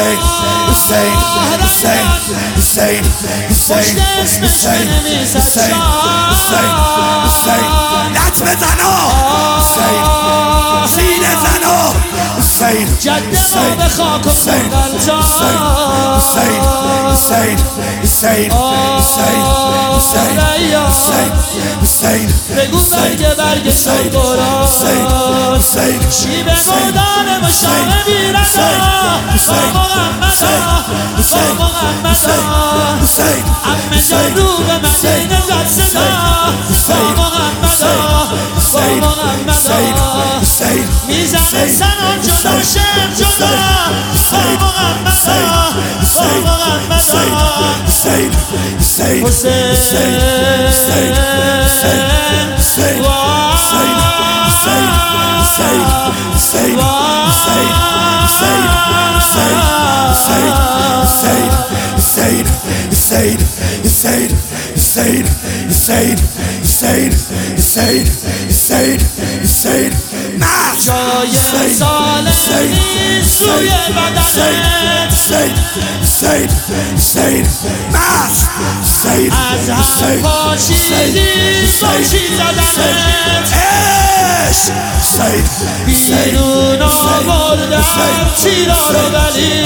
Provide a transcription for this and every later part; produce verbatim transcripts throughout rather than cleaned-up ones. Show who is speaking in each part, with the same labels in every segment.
Speaker 1: Hussein, Hussein, Hussein, Hussein, Hussein, Hussein, Hussein, Hussein, Hussein, لط بزنا حسین سینه زنا حسین
Speaker 2: جد ما به خاک و
Speaker 1: حسین
Speaker 2: غلطان
Speaker 1: حسین حسین حسین حسین حسین حسین حسین
Speaker 2: بگو برگ برگ سرگران شیب مردان مشام بیرنا با محمدا با محمدا عمه جان رو به مدینه زد صدا با محمدا با محمدا میزنه سنان جدا شم جدا با محمدا با محمدا
Speaker 1: حسین حسین
Speaker 2: حسین
Speaker 1: حسین حسین Hussein, Hussein, Hussein, Hussein, Hussein, Hussein, Hussein, Hussein, Hussein, Hussein, Hussein, Hussein, Nas,
Speaker 2: جای سالمی سوی بدنت
Speaker 1: Hussein, Hussein, Hussein, Nas, Hussein,
Speaker 2: از هم پاشیدی باشی زدنت
Speaker 1: Hussein,
Speaker 2: بیرون آوردم چیرا رو ولی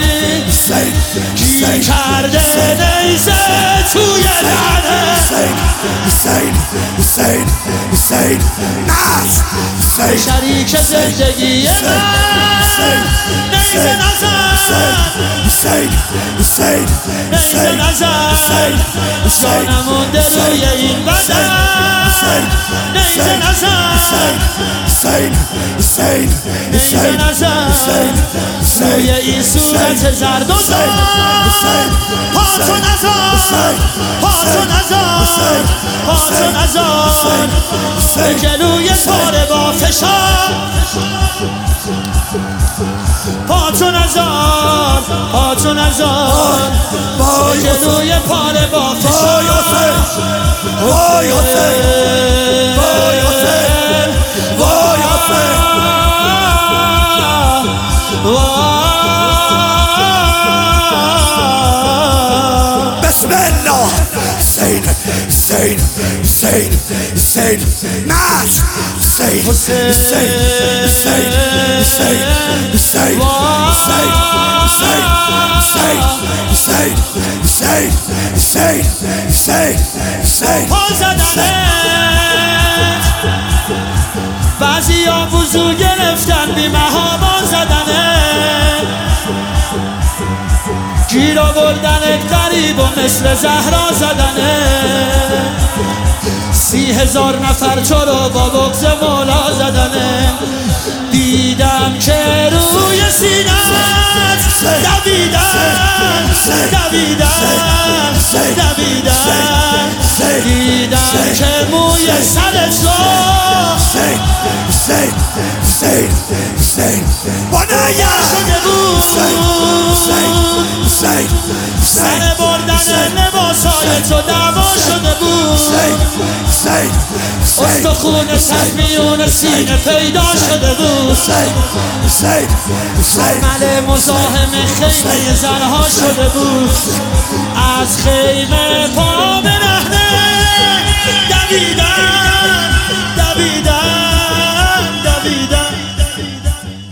Speaker 2: کی کرده نیزه توی دهنت
Speaker 1: Hussein, Hussein, Hussein, Nas, Hussein,
Speaker 2: شریک زندگی من نیزه نزن
Speaker 1: Hussein, Hussein,
Speaker 2: نیزه نزن جانم مونده روی این بدن نیزه نزن
Speaker 1: Hussein, Hussein,
Speaker 2: نیزه نزن روی این صورت زرد و زن پاتو نزن پاتو نزن پاتو نزن به جلوی پاره با فشار پاتو نزن پاتو نزن به جلوی پاره با فشار
Speaker 1: وای حسین وای حسین وای حسین بسم الله حسین حسین حسین حسین ناس حسین حسین حسین حسین حسین حسین حسین حسین حسین حسین حسین حسین
Speaker 2: پا زدنت بعضی ها وضو گرفتن بی محابا زدنت گیر آوردنت قریب و مثل زهرا زدنت سی هزار نفر تو رو با بغض مولا زدنت دیدم که روی سینت دویدن دویدن دویدن دیدم که موی سرت رو
Speaker 1: حسین حسین حسین بنایا
Speaker 2: شده بود
Speaker 1: حسین
Speaker 2: سر بردن لباسای تو دعوا شده بود
Speaker 1: حسین
Speaker 2: استخون سخمیون سینه پیدا شده بود
Speaker 1: حسین حسین
Speaker 2: عمل مزاحم خیمه زنها شده بود از خیمه پا به رهنه دویدن